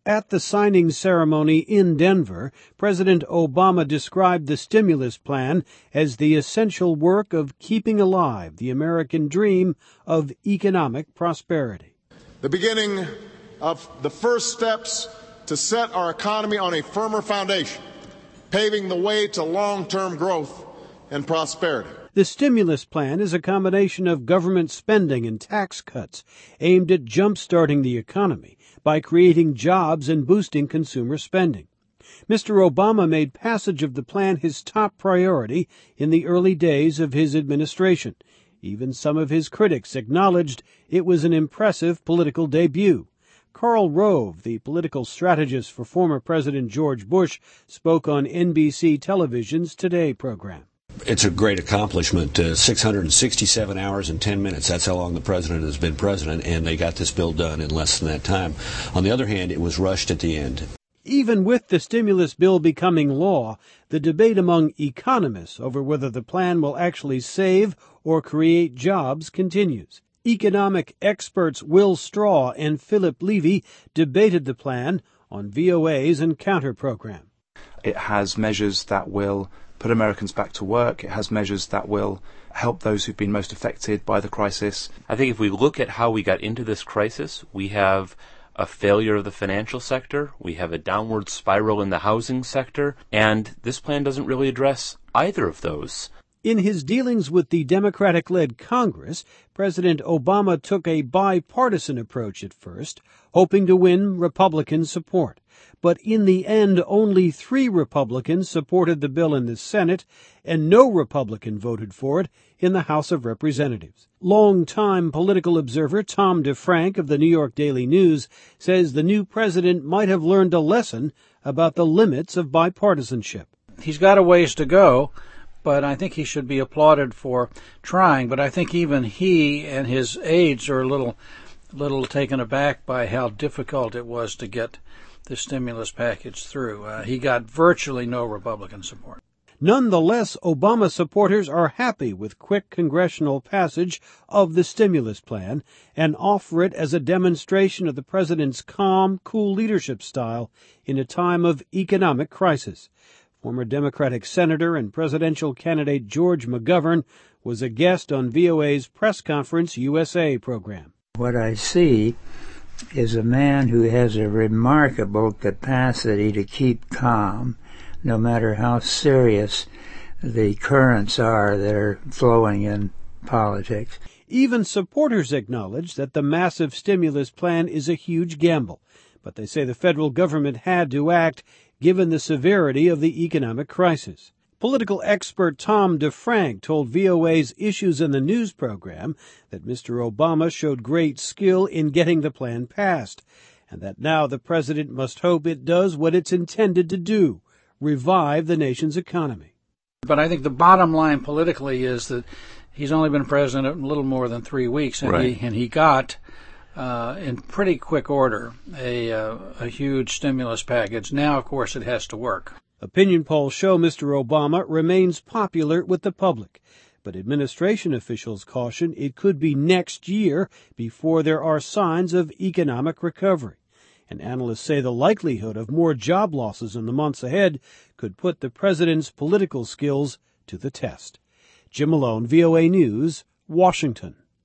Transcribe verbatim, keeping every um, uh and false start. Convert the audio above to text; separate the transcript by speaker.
Speaker 1: At the signing ceremony in Denver, President Obama described the stimulus plan as the essential work of keeping alive the American dream of economic prosperity.
Speaker 2: The beginning of the first steps to set our economy on a firmer foundation, paving the way to long-term growth and prosperity.
Speaker 1: The stimulus plan is a combination of government spending and tax cuts aimed at jump-starting the economy by creating jobs and boosting consumer spending. Mister Obama made passage of the plan his top priority in the early days of his administration. Even some of his critics acknowledged it was an impressive political debut. Karl Rove, the political strategist for former President George Bush, spoke on N B C Television's Today program.
Speaker 3: It's a great accomplishment. Uh, six hundred sixty-seven hours and ten minutes. That's how long the president has been president, and they got this bill done in less than that time. On the other hand, it was rushed at the end.
Speaker 1: Even with the stimulus bill becoming law, the debate among economists over whether the plan will actually save or create jobs continues. Economic experts Will Straw and Philip Levy debated the plan on V O A's Encounter program.
Speaker 4: It has measures that will put Americans back to work. It has measures that will help those who've been most affected by the crisis.
Speaker 5: I think if we look at how we got into this crisis, we have a failure of the financial sector, we have a downward spiral in the housing sector, and this plan doesn't really address either of those.
Speaker 1: In his dealings with the Democratic-led Congress, President Obama took a bipartisan approach at first, hoping to win Republican support. But in the end, only three Republicans supported the bill in the Senate, and no Republican voted for it in the House of Representatives. Longtime political observer Tom DeFrank of the New York Daily News says the new president might have learned a lesson about the limits of bipartisanship.
Speaker 6: He's got a ways to go, but I think he should be applauded for trying. But I think even he and his aides are a little, little taken aback by how difficult it was to get the stimulus package through. Uh, he got virtually no Republican support.
Speaker 1: Nonetheless, Obama supporters are happy with quick congressional passage of the stimulus plan and offer it as a demonstration of the president's calm, cool leadership style in a time of economic crisis. Former Democratic Senator and presidential candidate George McGovern was a guest on V O A's Press Conference U S A program.
Speaker 7: What I see is a man who has a remarkable capacity to keep calm, no matter how serious the currents are that are flowing in politics.
Speaker 1: Even supporters acknowledge that the massive stimulus plan is a huge gamble, but they say the federal government had to act given the severity of the economic crisis. Political expert Tom DeFrank told V O A's Issues in the News program that Mister Obama showed great skill in getting the plan passed, and that now the president must hope it does what it's intended to do, revive the nation's economy.
Speaker 6: But I think the bottom line politically is that he's only been president a little more than three weeks, and,
Speaker 5: right.
Speaker 6: he, and he got, uh, in pretty quick order, a, uh, a huge stimulus package. Now, of course, it has to work.
Speaker 1: Opinion polls show Mister Obama remains popular with the public, but administration officials caution it could be next year before there are signs of economic recovery. And analysts say the likelihood of more job losses in the months ahead could put the president's political skills to the test. Jim Malone, V O A News, Washington.